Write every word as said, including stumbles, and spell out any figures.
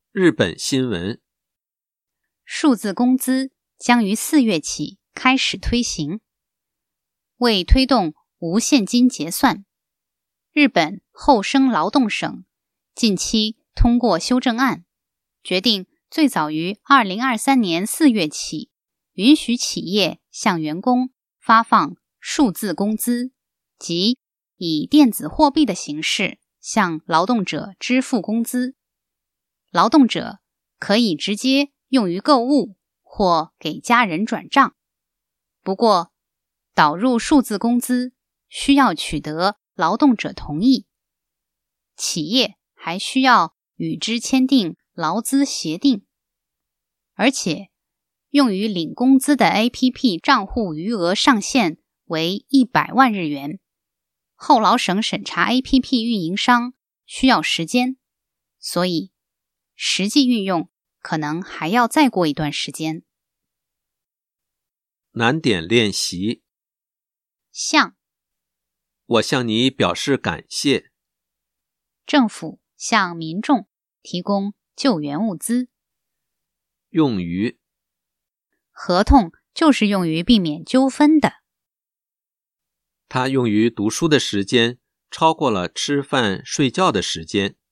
日本新闻。 数字工资将于四月起开始推行。为推动无现金结算，日本厚生劳动省近期通过修正案，决定最早于二零二三年四月起，允许企业向员工发放数字工资，即以电子货币的形式向劳动者支付工资。劳动者可以直接用于购物或给家人转账。不过，导入数字工资需要取得劳动者同意，企业还需要与之签订劳资协定，而且用于领工资的 A P P 账户余额上限为一百万日元。厚劳省审查 A P P 运营商需要时间，所以实际运用可能还要再过一段时间。 难点练习。 向我向你表示感谢。 政府向民众提供救援物资。 用于合同就是用于避免纠纷的。 他用于读书的时间超过了吃饭睡觉的时间。